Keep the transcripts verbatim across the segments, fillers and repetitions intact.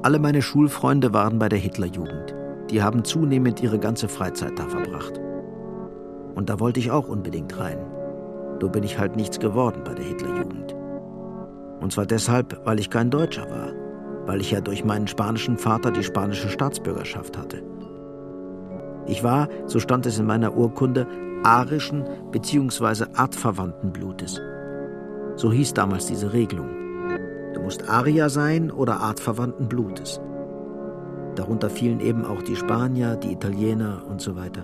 Alle meine Schulfreunde waren bei der Hitlerjugend. Die haben zunehmend ihre ganze Freizeit da verbracht. Und da wollte ich auch unbedingt rein. Nur bin ich halt nichts geworden bei der Hitlerjugend. Und zwar deshalb, weil ich kein Deutscher war. Weil ich ja durch meinen spanischen Vater die spanische Staatsbürgerschaft hatte. Ich war, so stand es in meiner Urkunde, arischen bzw. artverwandten Blutes. So hieß damals diese Regelung. Du musst Arier sein oder artverwandten Blutes. Darunter fielen eben auch die Spanier, die Italiener und so weiter.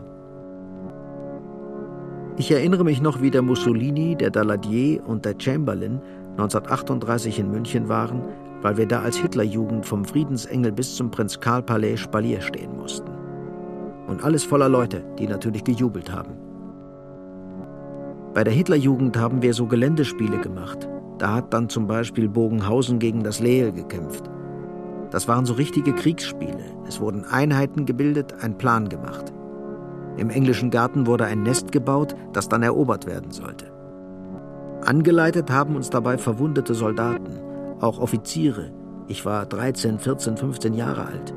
Ich erinnere mich noch, wie der Mussolini, der Daladier und der Chamberlain neunzehnhundertachtunddreißig in München waren, weil wir da als Hitlerjugend vom Friedensengel bis zum Prinz-Karl-Palais Spalier stehen mussten. Und alles voller Leute, die natürlich gejubelt haben. Bei der Hitlerjugend haben wir so Geländespiele gemacht. Da hat dann zum Beispiel Bogenhausen gegen das Lehel gekämpft. Das waren so richtige Kriegsspiele. Es wurden Einheiten gebildet, ein Plan gemacht. Im englischen Garten wurde ein Nest gebaut, das dann erobert werden sollte. Angeleitet haben uns dabei verwundete Soldaten, auch Offiziere. Ich war dreizehn, vierzehn, fünfzehn Jahre alt.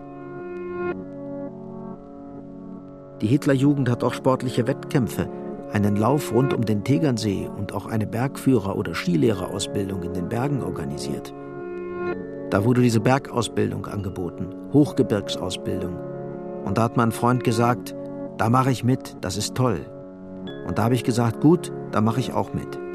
Die Hitlerjugend hat auch sportliche Wettkämpfe, einen Lauf rund um den Tegernsee und auch eine Bergführer- oder Skilehrerausbildung in den Bergen organisiert. Da wurde diese Bergausbildung angeboten, Hochgebirgsausbildung. Und da hat mein Freund gesagt, da mache ich mit, das ist toll. Und da habe ich gesagt, gut, da mache ich auch mit.